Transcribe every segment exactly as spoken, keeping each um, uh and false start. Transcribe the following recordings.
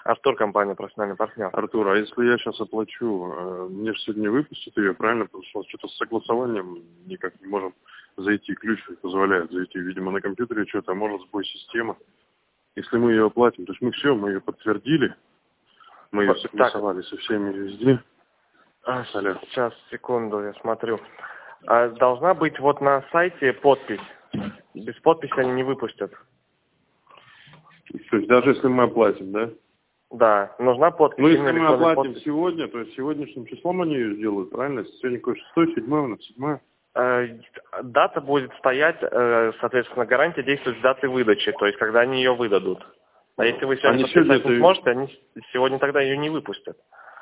Артур, компания «Профессиональный партнер». Артур, а если я сейчас оплачу, э, мне же сегодня выпустят ее, правильно? Потому что что-то с согласованием никак не можем зайти, ключ не позволяет зайти. Видимо, на компьютере что-то, а может сбой системы. Если мы ее оплатим, то есть мы все, мы ее подтвердили, мы ее согласовали со всеми везде. А, сейчас, секунду, я смотрю. А, должна быть вот на сайте подпись. Без подписи они не выпустят. То есть даже если мы оплатим, да? Да, нужна подпись. Ну, если мы оплатим подпись. сегодня, то есть сегодняшним числом они ее сделают, правильно? Сегодня какое шестое, седьмое, у нас седьмое. Э, дата будет стоять, э, соответственно, гарантия действует с даты выдачи, то есть когда они ее выдадут. А если вы сегодня они подписать сегодня не сможете, они сегодня тогда ее не выпустят.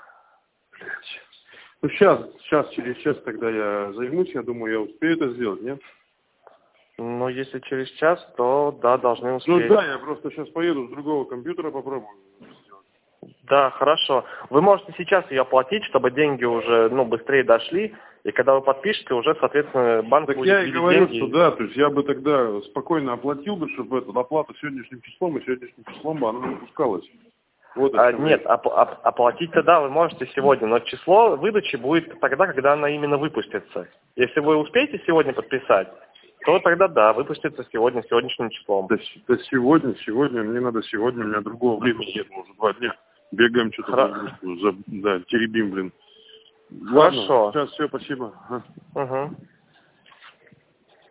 Ну, сейчас, сейчас, через час тогда я займусь, я думаю, я успею это сделать, нет? Ну, если через час, то да, должны успеть. Ну да, я просто сейчас поеду с другого компьютера, попробую сделать. Да, хорошо. Вы можете сейчас ее оплатить, чтобы деньги уже, ну, быстрее дошли, и когда вы подпишете, уже, соответственно, банк Так будет я и видеть говорю, деньги. что да, то есть я бы тогда спокойно оплатил бы, чтобы эту оплату сегодняшним числом, и сегодняшним числом бы она выпускалась. Вот А, нет, оп оп оплатить тогда вы можете сегодня, но число выдачи будет тогда, когда она именно выпустится. Если вы успеете сегодня подписать, то тогда да, выпустится сегодня, сегодняшним числом. Да, да сегодня, сегодня, мне надо сегодня, у меня другого времени нет, уже два дня. Бегаем что-то, Хра... за, да, теребим, блин. Хорошо. Ладно, сейчас все, спасибо. Ага. Угу.